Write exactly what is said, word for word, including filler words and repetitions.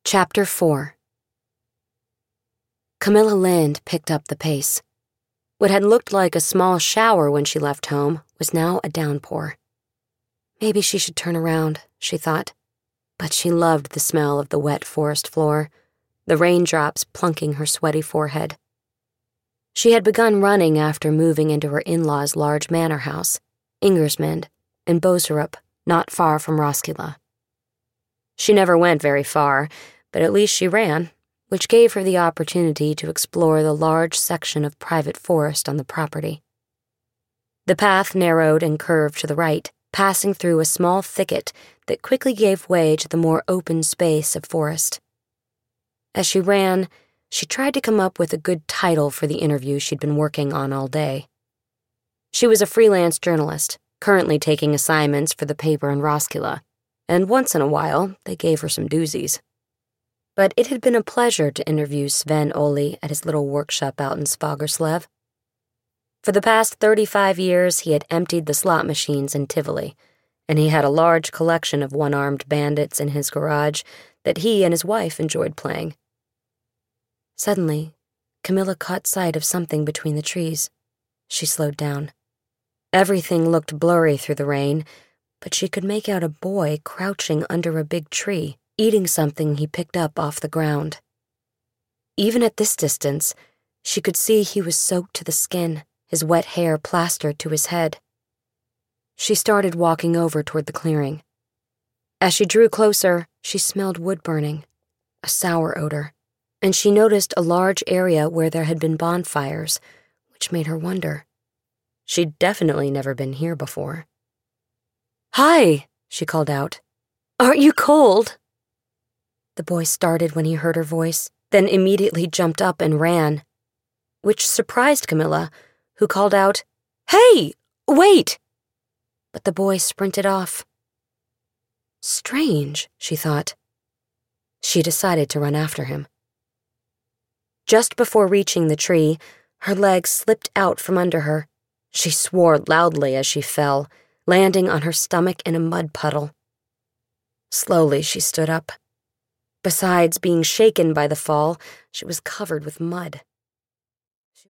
Chapter four. Camilla Lind picked up the pace. What had looked like a small shower when she left home was now a downpour. Maybe she should turn around, she thought. But she loved the smell of the wet forest floor, the raindrops plunking her sweaty forehead. She had begun running after moving into her in-laws' large manor house, Ingersminde, in Boserup, not far from Roskilde. She never went very far, but at least she ran, which gave her the opportunity to explore the large section of private forest on the property. The path narrowed and curved to the right, passing through a small thicket that quickly gave way to the more open space of forest. As she ran, she tried to come up with a good title for the interview she'd been working on all day. She was a freelance journalist, currently taking assignments for the paper in Roskilde, and once in a while they gave her some doozies. But it had been a pleasure to interview Sven Oli at his little workshop out in Fagerslev. For the past thirty-five years, he had emptied the slot machines in Tivoli, and he had a large collection of one-armed bandits in his garage that he and his wife enjoyed playing. Suddenly, Camilla caught sight of something between the trees. She slowed down. Everything looked blurry through the rain, but she could make out a boy crouching under a big tree, eating something he picked up off the ground. Even at this distance, she could see he was soaked to the skin, his wet hair plastered to his head. She started walking over toward the clearing. As she drew closer, she smelled wood burning, a sour odor, and she noticed a large area where there had been bonfires, which made her wonder. She'd definitely never been here before. "Hi," she called out. "Aren't you cold?" The boy started when he heard her voice, then immediately jumped up and ran, which surprised Camilla, who called out, "Hey, wait!" But the boy sprinted off. Strange, she thought. She decided to run after him. Just before reaching the tree, her legs slipped out from under her. She swore loudly as she fell, landing on her stomach in a mud puddle. Slowly she stood up. Besides being shaken by the fall, she was covered with mud.